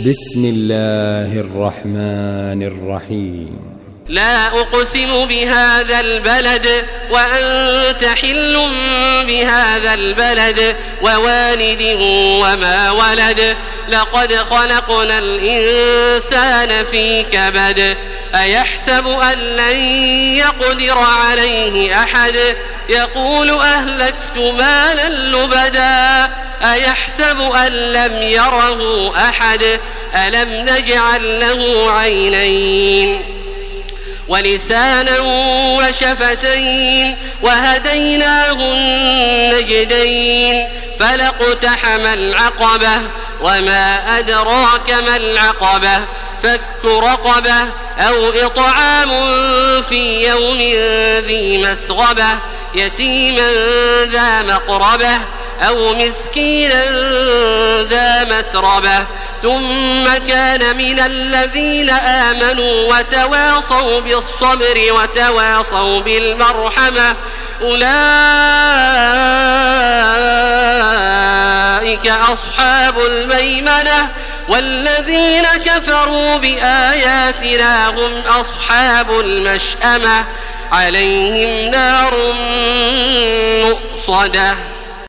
بسم الله الرحمن الرحيم لا أقسم بهذا البلد وأنت حل بهذا البلد ووالد وما ولد لقد خلقنا الإنسان في كبد أيحسب أن لن يقدر عليه أحد يقول أهلكت مالا لبدا أيحسب أن لم يره أحد ألم نجعل له عينين ولسانا وشفتين وهديناه النجدين فلاقتحم العقبة وما أدراك ما العقبة فك رقبة أو إطعام في يوم ذي مسغبة يتيما ذا مقربة أو مسكينا ذا متربة ثم كان من الذين آمنوا وتواصوا بالصبر وتواصوا بالمرحمة أولئك أصحاب الميمنة والذين كفروا بآياتنا هم أصحاب المشأمة عليهم نار مؤصدة.